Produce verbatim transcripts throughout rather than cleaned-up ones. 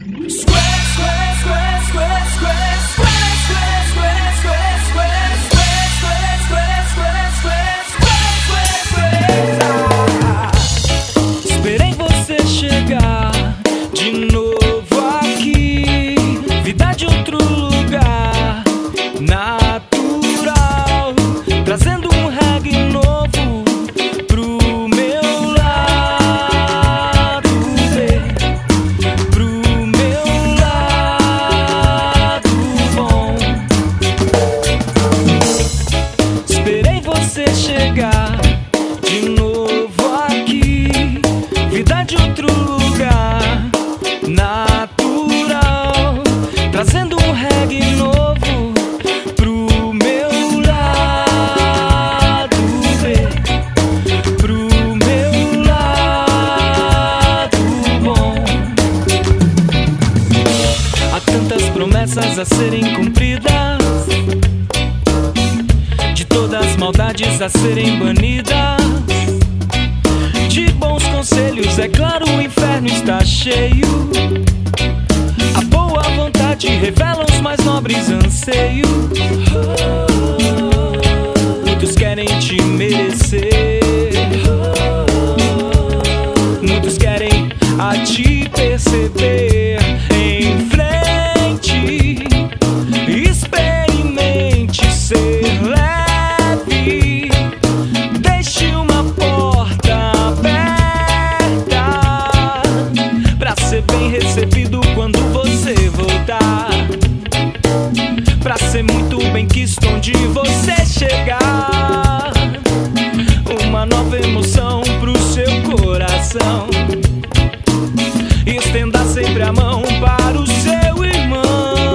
Esperei você chegar de novo aqui, vida de outro lugar, natural, trazendo um reggae novo pro meu lado B, pro meu lado bom. Esperei você chegar de novo aqui, vida de outro lugar, natural, trazendo um reggae novo pro meu lado B, pro meu lado bom. Há tantas promessas a serem cumpridas, de todas as maldades a serem banidas, de bons conselhos, é claro, o inferno está cheio. A boa vontade revela os mais nobres anseios. Muitos querem te merecer, muitos querem a te perceber. Em frente, experimente ser leve, deixe uma porta aberta pra ser bem recebido quando você voltar, pra ser muito bem quisto onde você chegar. Uma nova emoção pro seu coração, estenda sempre a mão para o seu irmão.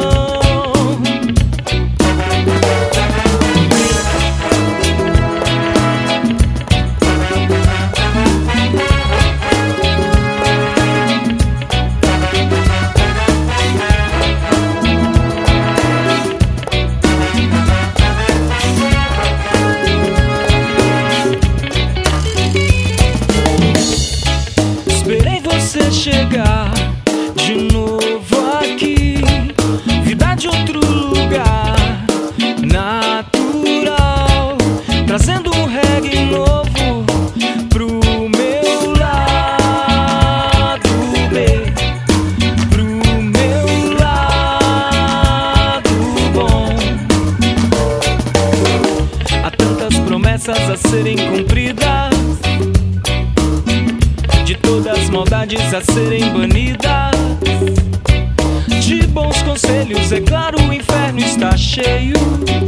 Esperei você chegar de novo aqui, vida de outro lugar, natural, trazendo um reggae novo pro meu lado B, pro meu lado bom. Há tantas promessas a serem cumpridas, de todas as maldades a serem banidas, de bons conselhos, é claro, o inferno está cheio.